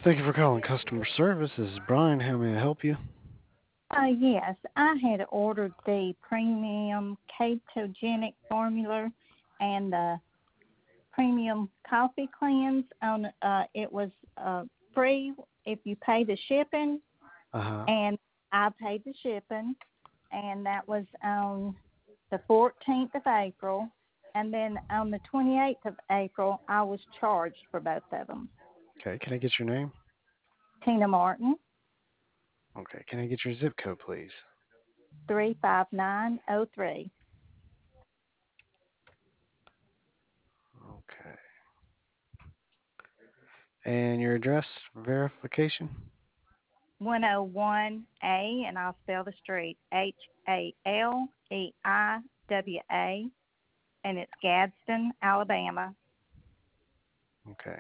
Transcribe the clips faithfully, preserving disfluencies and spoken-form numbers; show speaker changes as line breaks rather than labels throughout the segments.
Thank you for calling customer service. This is Brian. How may I help you?
Uh, yes, I had ordered the premium ketogenic formula and the premium coffee cleanse. On uh, it was uh, free if you pay the shipping,
Uh huh.
and I paid the shipping, and that was on the fourteenth of April, and then on the twenty-eighth of April, I was charged for both of them.
Okay. Can I get your name?
Tina Martin,
Okay. Can I get your zip code, please?
three five nine oh three.
Okay. And your address verification?
one oh one A, and I'll spell the street H A L E I W A, and it's Gadsden, Alabama.
Okay.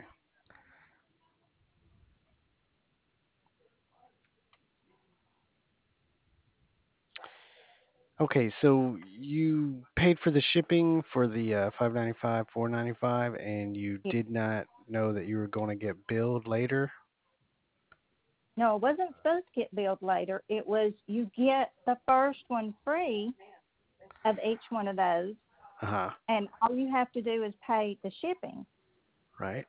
Okay. So you paid for the shipping for the uh, five ninety five, four ninety five, and you
Yeah.
did not know that you were going to get billed later.
No, it wasn't supposed to get billed later. It was you get the first one free of each one of those,
Uh huh.
and all you have to do is pay the shipping.
Right.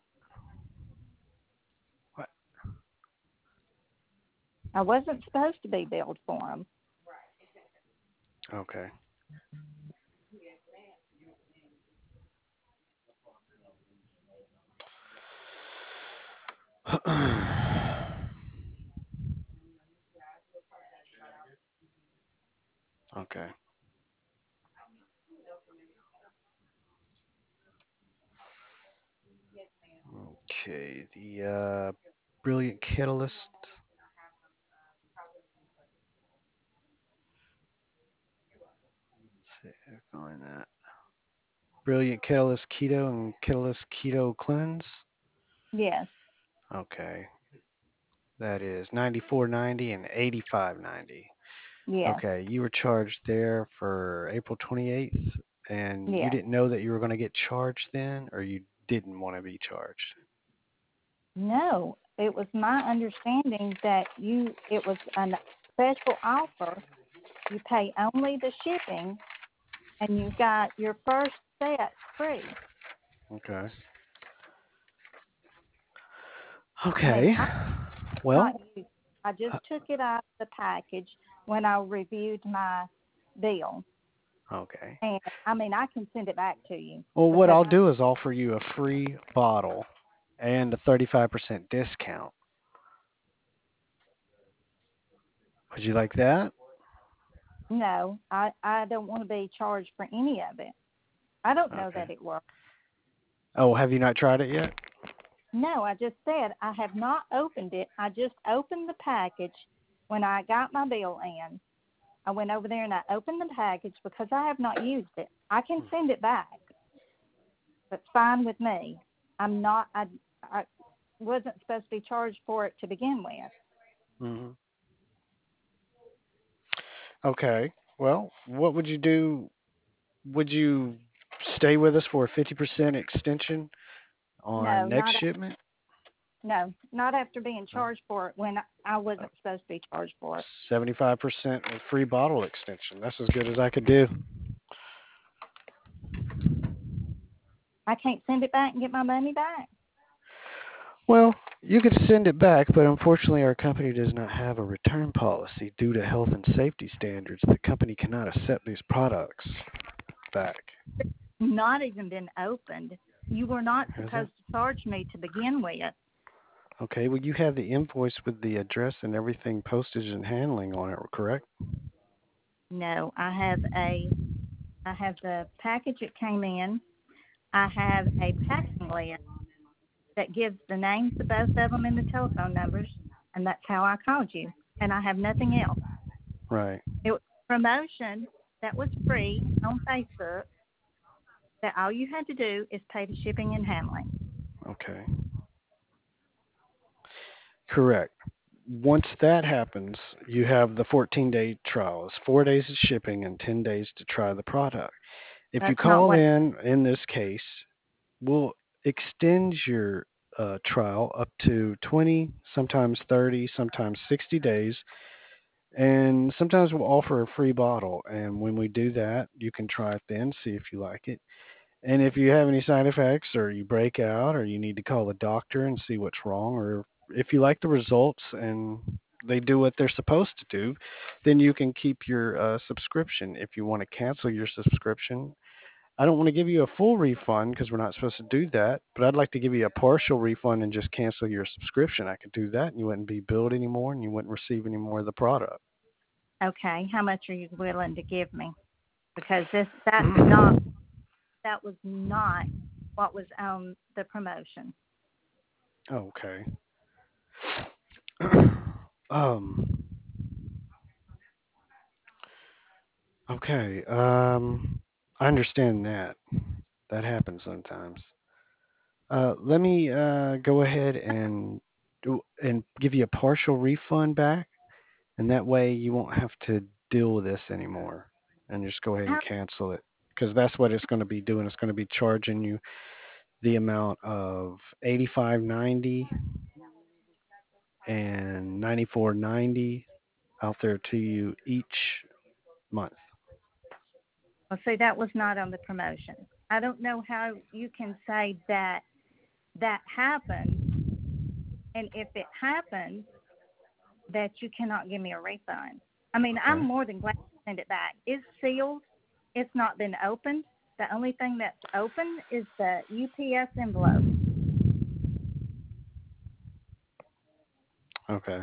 What?
I wasn't supposed to be billed for them.
Okay. Okay. Okay. The uh, Brilliant Catalyst. Let's see, find that. Brilliant Catalyst Keto and Catalyst Keto Cleanse.
Yes,
Okay, that is ninety-four ninety and eighty-five ninety.
yes,
Okay, you were charged there for April twenty-eighth, and you
yes.
didn't know that you were going to get charged then, or you didn't want to be charged.
No, it was my understanding that you it was a special offer. You pay only the shipping, and you got your first set free.
Okay.
I mean,
Okay.
I not
Well,
used. I just
uh,
took it out of the package when I reviewed my bill,
okay.
and I mean, I can send it back to you
Well, what
because
I'll do is offer you a free bottle and a thirty-five percent discount. Would you like that?
no, I I don't want to be charged for any of it. I don't know
Okay.
that it works.
Oh, have you not tried it yet?
No, I just said I have not opened it. I just opened the package when I got my bill in. I went over there and I opened the package because I have not used it. I can send it back. That's fine with me. I'm not. I I wasn't supposed to be charged for it to begin with.
Hmm. Okay. Well, what would you do? Would you stay with us for a fifty percent extension
No,
on next
not
shipment?
no, not after being
No.
charged for it when I
Uh,
wasn't supposed to be charged for it.
seventy-five percent with free bottle extension. That's as good as I could do.
I can't send it back and get my money back.
Well, you could send it back, but unfortunately, our company does not have a return policy due to health and safety standards. The company cannot accept these products back.
Not even been opened. You were not
Is it?
supposed to charge me to begin with.
Okay, well, you have the invoice with the address and everything, postage and handling on it, correct?
No, I have a I have the package it came in. I have a packing list that gives the names of both of them and the telephone numbers, and that's how I called you. And I have nothing else.
Right.
It was a promotion that was free on Facebook that all you had to do is pay the shipping and handling.
Okay. Correct. Once that happens, you have the fourteen day trial. It's four days of shipping and ten days to try the product. If you
That's not
call
what
in, in this case, we'll extend your uh, trial up to twenty, sometimes thirty, sometimes sixty days. And sometimes we'll offer a free bottle. And when we do that, you can try it then, see if you like it. And if you have any side effects or you break out or you need to call the doctor and see what's wrong, or if you like the results and they do what they're supposed to do, then you can keep your uh, subscription. If you want to cancel your subscription, I don't want to give you a full refund because we're not supposed to do that, but I'd like to give you a partial refund and just cancel your subscription. I could do that and you wouldn't be billed anymore and you wouldn't receive any more of the product.
Okay, how much are you willing to give me? Because this that's not that was not what was on the promotion.
Okay. um okay. Um I understand that. That happens sometimes. Uh let me uh go ahead and do and give you a partial refund back, and that way you won't have to deal with this anymore. And just go ahead and
How
cancel it because that's what it's going to be doing. It's going to be charging you the amount of eighty-five ninety and ninety-four ninety out there to you each month.
well, see, that was not on the promotion. I don't know how you can say that that happened, and if it happened, that you cannot give me a refund. I mean, I'm
Okay.
more than glad to send it back. It's sealed. It's not been opened. The only thing that's open is the U P S envelope.
Okay.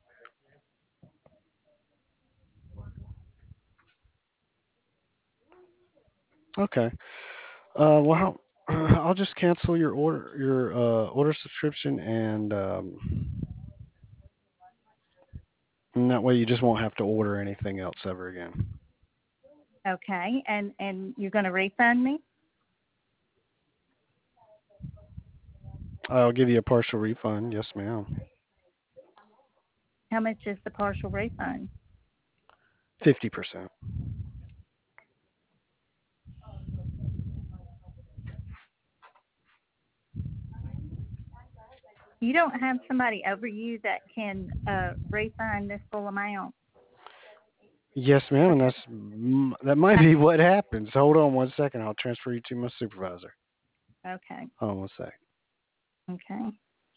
Okay. Uh, well, how, I'll just cancel your order, your uh, order subscription, and um, and that way you just won't have to order anything else ever again.
Okay, and and you're going to refund me?
I'll give you a partial refund. Yes, ma'am.
How much is the partial refund?
Fifty percent.
You don't have somebody over you that can uh, refund this full amount?
Yes, ma'am. And
Because
that's mm, that might
I,
be what happens. Hold on one second. I'll transfer you to my supervisor.
okay,
Hold on one sec.
okay.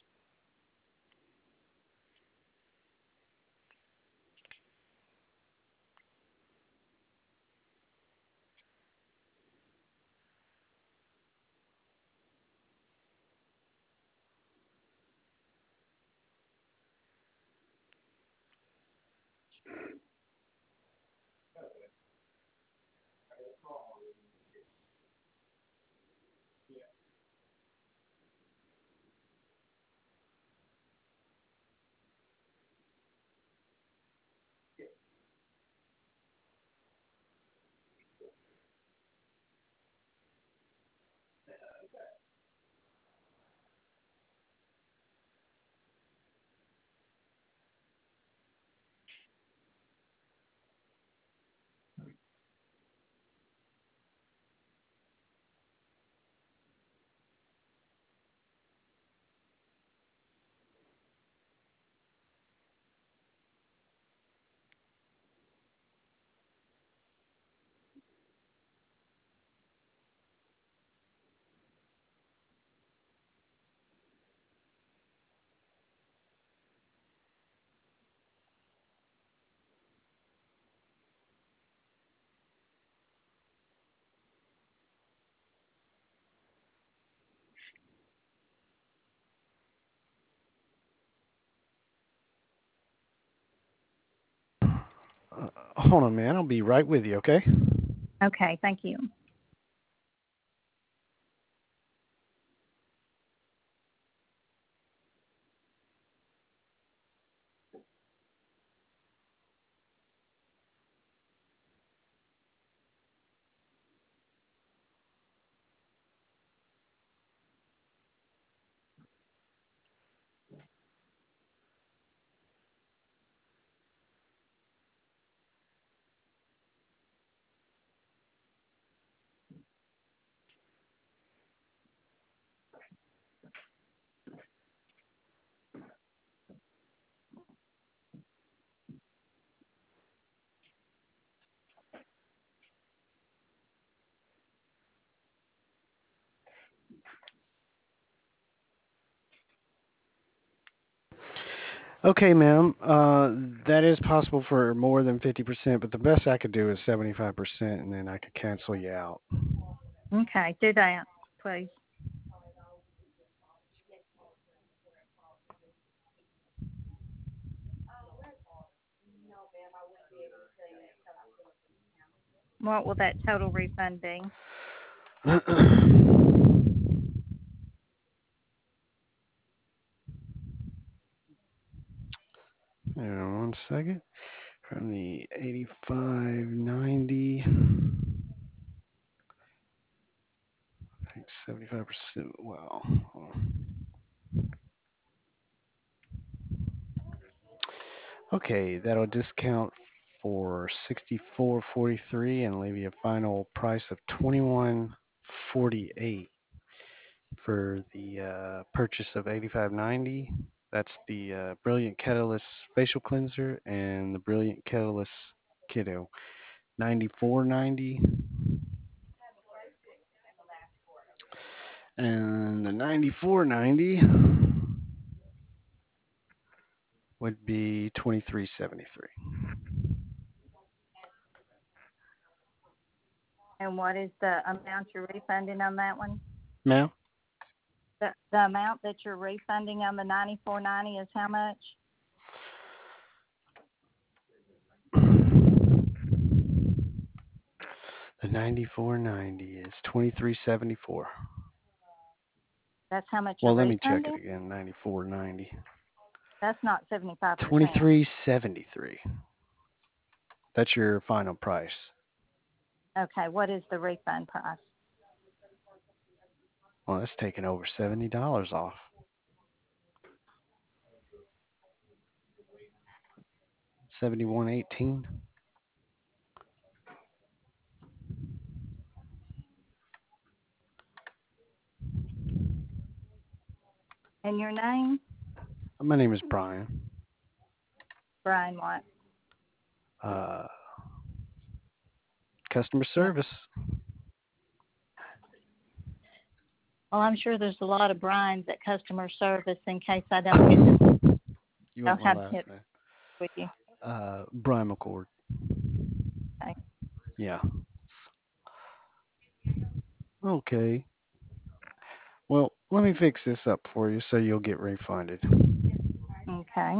Uh, hold on, man. I'll be right with you. Okay.
Okay, thank you.
Okay, ma'am. Uh, that is possible for more than fifty percent, but the best I could do is seventy-five percent, and then I could cancel you out.
Okay, do that, please. What will that total refund be?
Hang on one second. From the eighty-five ninety, I think seventy-five percent. Wow. Okay, that'll discount for sixty-four forty-three and leave you a final price of twenty-one forty-eight for the uh, purchase of eighty-five ninety. That's the uh, Brilliant Catalyst facial cleanser and the Brilliant Catalyst Kiddo. ninety-four ninety, and the ninety-four ninety would be twenty-three seventy-three.
And what is the amount you're refunding on that one?
Ma'am?
The, the amount that you're refunding on the ninety-four ninety is how much?
The ninety-four ninety is twenty-three seventy-four.
That's how much you're
Well, let me check it
refunding?
again. ninety-four ninety.
That's not seventy-five percent.
twenty-three seventy-three. That's your final price.
Okay, what is the refund price?
Well, that's taking over seventy dollars off. seventy-one eighteen.
And your name?
My name is Brian.
Brian what?
Uh, customer
Yeah.
service.
Well, I'm sure there's a lot of Brian's at customer service in case I don't get to
You
don't
want my
have
last
tips
name?
with you.
Uh, Brian McCord.
Okay.
Yeah. Okay. Well, let me fix this up for you so you'll get refunded.
Okay.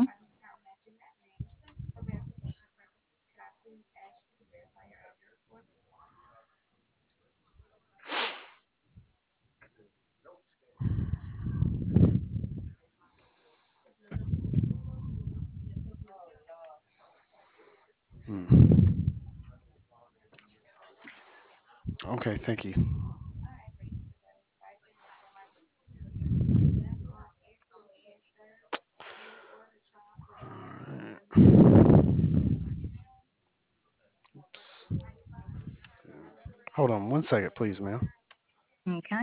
Hmm. Okay, thank you. Hold on one second, please, ma'am.
Okay.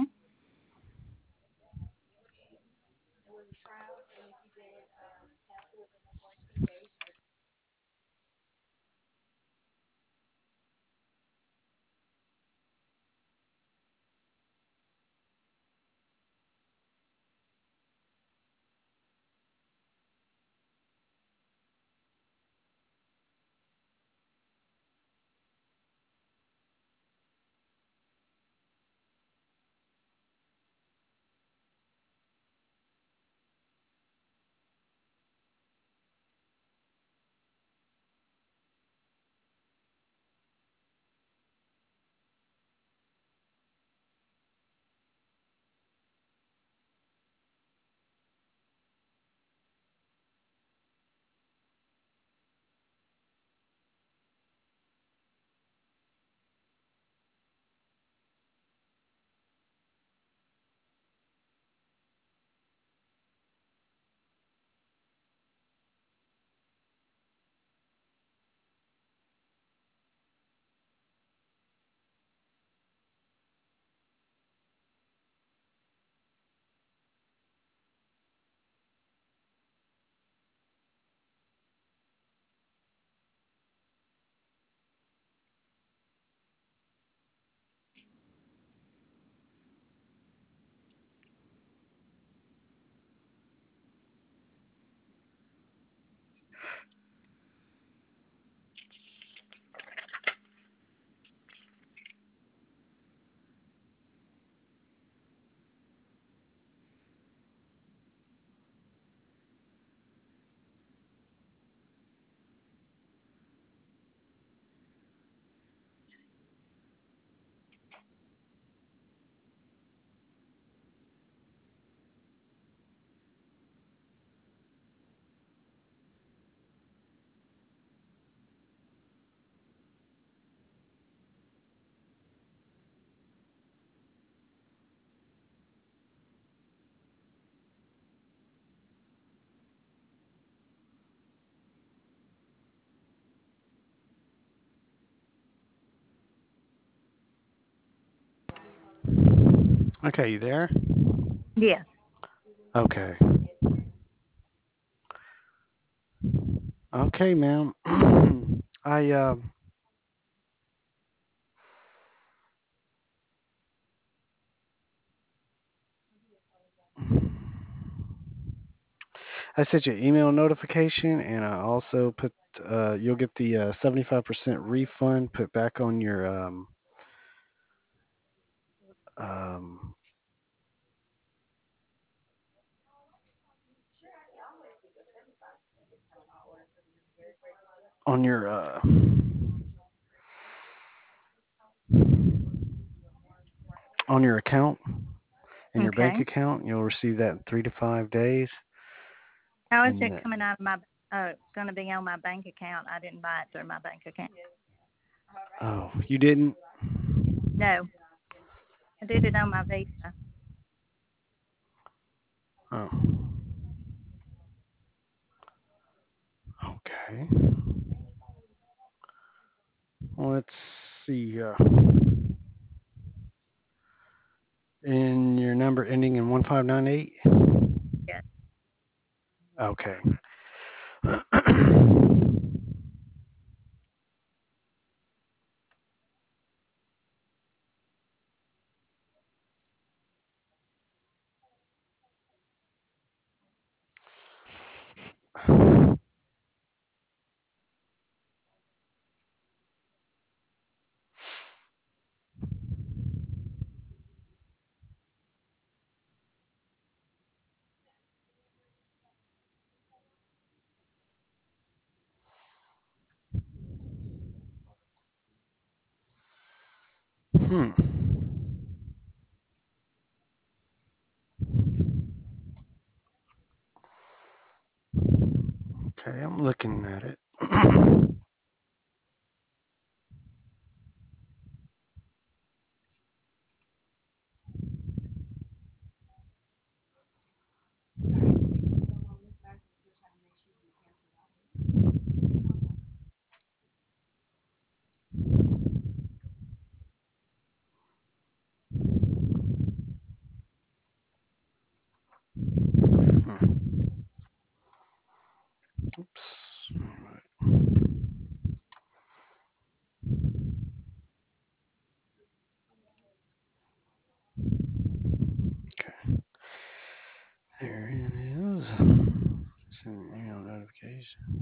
Okay, you there?
Yes.
Okay. Okay, ma'am. I uh, I sent you an email notification, and I also put uh, you'll get the uh, seventy-five percent refund put back on your um, um, on your uh, on your account in your bank
Okay.
account. You'll receive that in three to five days.
How is
And
it
uh,
coming out of my? Uh, going to be on my bank account? I didn't buy it through my bank account.
oh, you didn't?
No, I did it on my Visa.
Oh, okay. Let's see. Uh, in your number ending in one five nine eight.
Yes.
Okay. Hmm. Okay, I'm looking at it. Hmm. Oops. Okay. There it is. Send an email notification.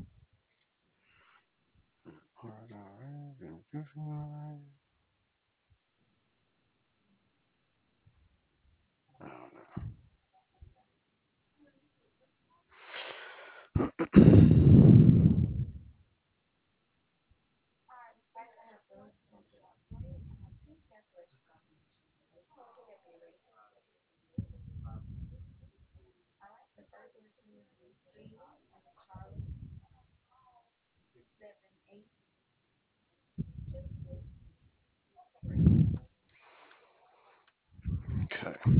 Okay.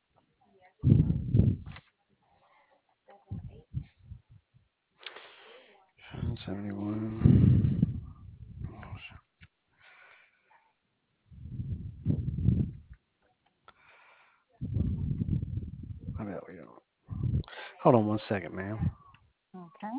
seventy-one. I bet we don't. Hold on one second, ma'am.
Okay.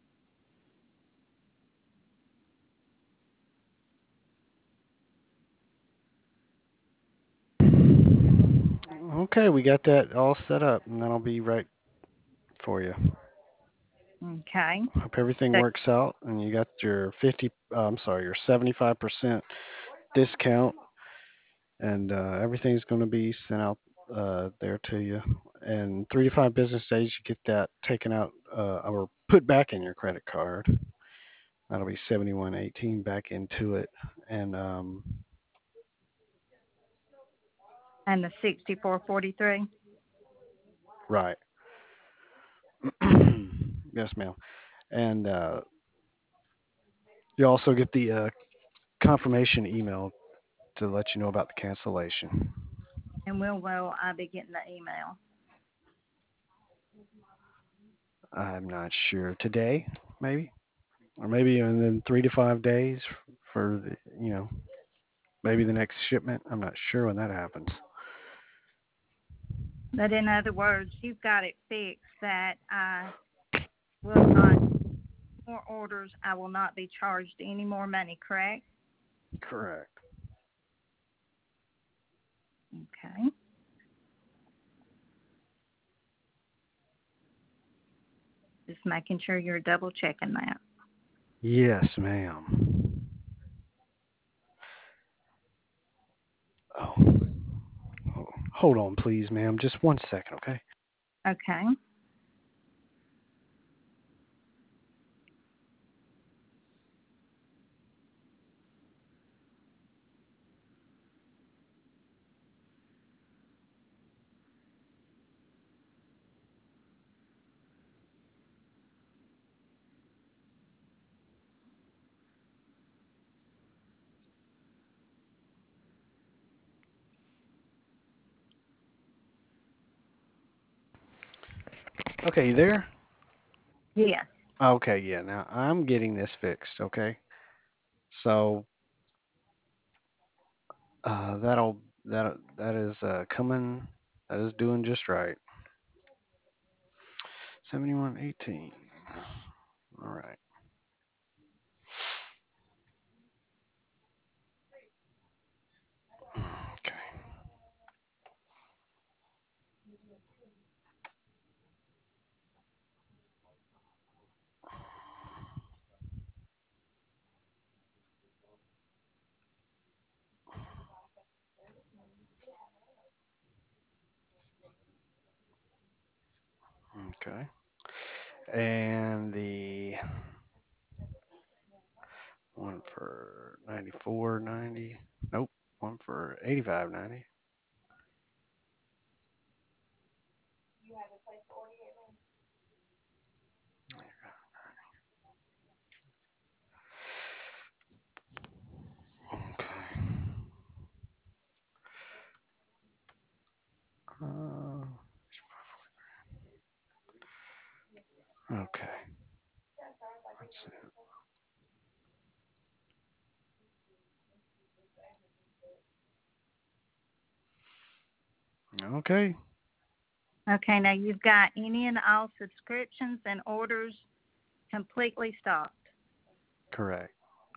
Okay, we got that all set up, and that'll be right for you.
Okay.
Hope everything
So,
works out, and you got your fifty. Uh, I'm sorry, your seventy-five percent discount, and uh, everything's going to be sent out uh, there to you. And three to five business days, you get that taken out uh, or put back in your credit card. That'll be seventy-one eighteen back into it, and um,
and the sixty-four forty-three.
right. Yes, ma'am. And uh, you also get the uh, confirmation email to let you know about the cancellation.
And when will I be getting the email?
I'm not sure today, maybe, or maybe in then three to five days for the, you know, maybe the next shipment. I'm not sure when that happens.
But in other words, you've got it fixed that I will not more orders. I will not be charged any more money. Correct?
Correct.
Okay. Just making sure you're double checking that.
Yes, ma'am. Oh, oh, hold on, please, ma'am. Just one second, okay?
Okay.
Okay, you there?
Yes.
Okay, yeah. Now I'm getting this fixed, okay? So uh, that'll that that is uh, coming. That is doing just right. seventy-one eighteen. All right. Okay. Okay. And the one for ninety-four ninety. Nope. One for eighty-five ninety. Okay. Uh, okay. Let's see. Okay.
Okay. Now you've got any and all subscriptions and orders completely stopped.
Correct.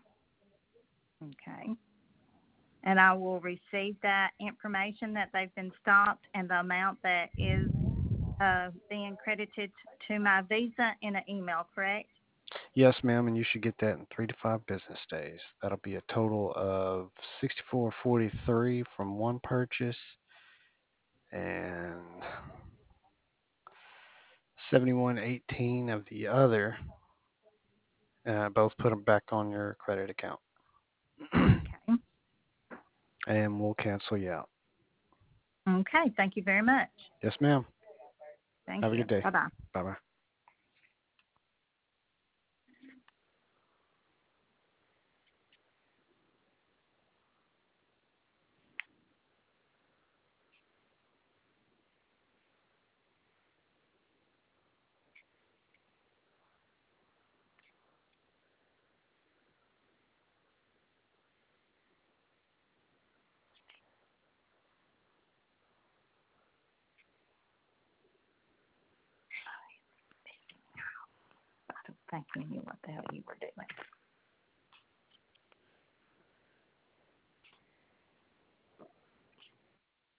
Okay. And I will receive that information that they've been stopped and the amount that is uh, being credited to my Visa in an email, correct?
Yes, ma'am, and you should get that in three to five business days. That'll be a total of sixty-four forty-three from one purchase and seventy-one eighteen of the other. Uh, both put them back on your credit account,
Okay.
and we'll cancel you out.
Okay. Thank you very much.
Yes, ma'am.
Thank
Have a
you.
good day.
Bye bye.
Bye bye.
I don't think you knew what the hell you were doing.